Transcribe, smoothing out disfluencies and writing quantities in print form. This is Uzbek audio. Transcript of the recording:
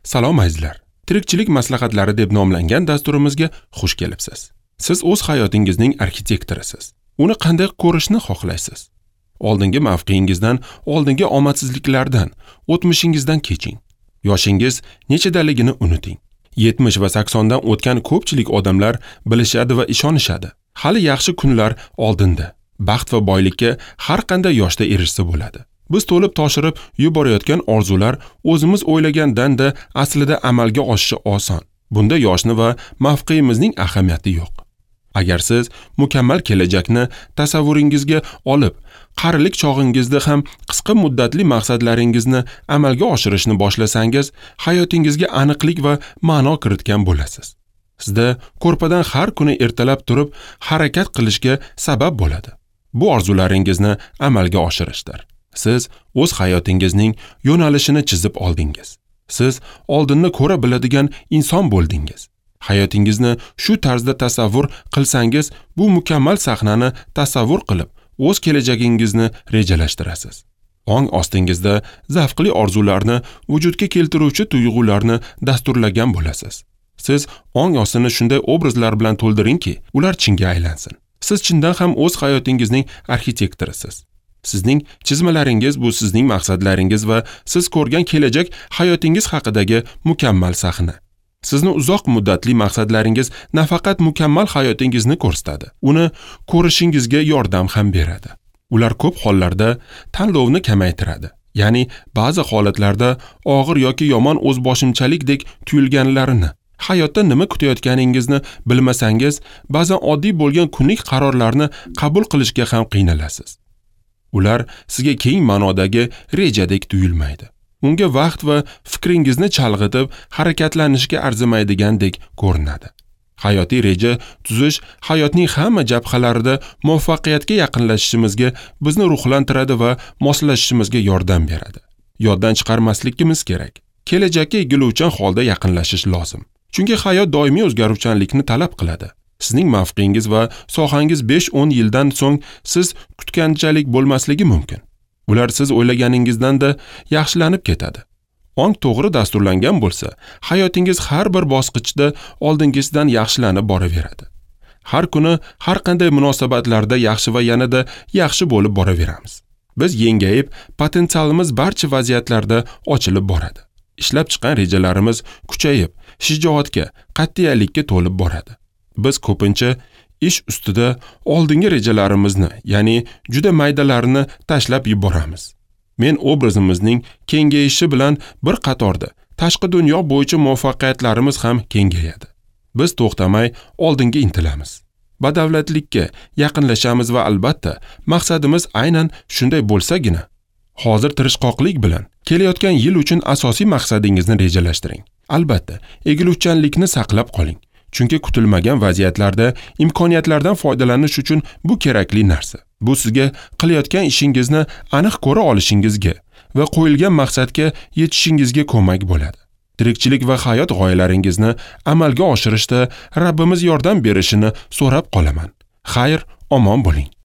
Salom azizlar. Tirikchilik maslahatlari deb nomlangan dasturimizga xush kelibsiz. Siz o'z hayotingizning arxitektorisiz. Uni qanday ko'rishni xohlaysiz? Oldingi mavqeyingizdan, oldingi omadsizliklardan, o'tmishingizdan keching. Yoshingiz nechidaligini unuting. 70 va 80 dan o'tgan ko'pchilik odamlar bilishadi va ishonishadi. Hali yaxshi kunlar oldinda. Baxt va boylikka har qanday yoshda erishsa bo'ladi. Biz to'lib toshirib yuborayotgan orzular o'zimiz o'ylagandan-da aslida amalga oshishi oson. Bunda yoshni va mavqeyimizning ahamiyati yo'q. Agar siz mukammal kelajakni tasavvuringizga olib, qarilik chog'ingizda ham qisqa muddatli maqsadlaringizni amalga oshirishni boshlasangiz, hayotingizga aniqlik va ma'no kiritgan bo'lasiz. Sizda ko'rpadan har kuni ertalab turib harakat qilishga sabab bo'ladi. Bu orzularingizni amalga oshirishdir. Siz o'z hayotingizning yo'nalishini chizib oldingiz. Siz oldinni ko'ra biladigan inson bo'ldingiz. Hayotingizni shu tarzda tasavvur qilsangiz, bu mukammal sahnani tasavvur qilib, o'z kelajagingizni rejalashtirasiz. Ong ostingizda zavqli orzularni, vujudga keltiruvchi tuyg'ularni dasturlagan bo'lasiz. Siz ong ostini shunday obrazlar bilan to'ldiringki, ular chinga aylansin. Siz chindan ham o'z hayotingizning arxitektorisiz. Sizning chizmalaringiz bu sizning maqsadlaringiz va siz ko'rgan kelajak hayotingiz haqidagi mukammal sahna. Sizni uzoq muddatli maqsadlaringiz nafaqat mukammal hayotingizni ko'rsatadi, uni ko'rishingizga yordam ham beradi. Ular ko'p hollarda tanlovni kamaytiradi. Ya'ni ba'zi holatlarda og'ir yoki yomon o'zboshimchalikdek tuyulganlarini, hayotda nima kutayotganingizni bilmasangiz, ba'zan oddiy bo'lgan kunlik qarorlarni qabul qilishga ham qiynalasiz. Ular sizga keng ma'nodagi rejadek tuyulmaydi. Unga vaqt va fikringizni chalg'itib, harakatlanishga arzimaydigandek ko'rinadi. Hayotiy reja tuzish hayotning hamma jabhalarida muvaffaqiyatga yaqinlashishimizga, bizni ruhlantiradi va moslashishimizga yordam beradi. Yoddan chiqarmasligimiz kerak. Kelajakka egiluvchan holda yaqinlashish lozim. Chunki hayot doimiy o'zgaruvchanlikni talab qiladi. Sizning mavqeingiz va sohangiz 5-10 yildan so'ng siz kutganchalik bo'lmasligi mumkin. Ular siz o'ylaganingizdan-da yaxshilanib ketadi. Ong to'g'ri dasturlangan bo'lsa, hayotingiz har bir bosqichda oldingisidan yaxshilanib boraveradi. Har kuni har qanday munosabatlarda yaxshi va yanada yaxshi bo'lib boraveramiz. Biz yengayib, potensialimiz barcha vaziyatlarda ochilib boradi. Ishlab chiqqan rejalarimiz kuchayib, shijoatga, qat'iyatlikka to'lib boradi. Biz ko'pincha ish ustida oldingi rejalarimizni, ya'ni juda maydalarini tashlab yuboramiz. Men obrazimizning kengayishi bilan bir qatorda tashqi dunyo bo'yicha muvaffaqiyatlarimiz ham kengayadi. Biz to'xtamay oldinga intilamiz. Badavlatlikka yaqinlashamiz va albatta maqsadimiz aynan shunday bo'lsagina, hozir tirishqoqlik bilan kelayotgan yil uchun asosiy maqsadingizni rejalashtiring. Albatta, egiluvchanlikni saqlab qoling. Chunki kutilmagan vaziyatlarda imkoniyatlardan foydalanish uchun bu kerakli narsa. Bu sizga qilayotgan ishingizni aniq ko'ra olishingizga va qo'yilgan maqsadga yetishingizga ko'mak bo'ladi. Tirikchilik va hayot g'oyalaringizni amalga oshirishda Rabbimiz yordam berishini so'rab qolaman. Xayr, omon bo'ling.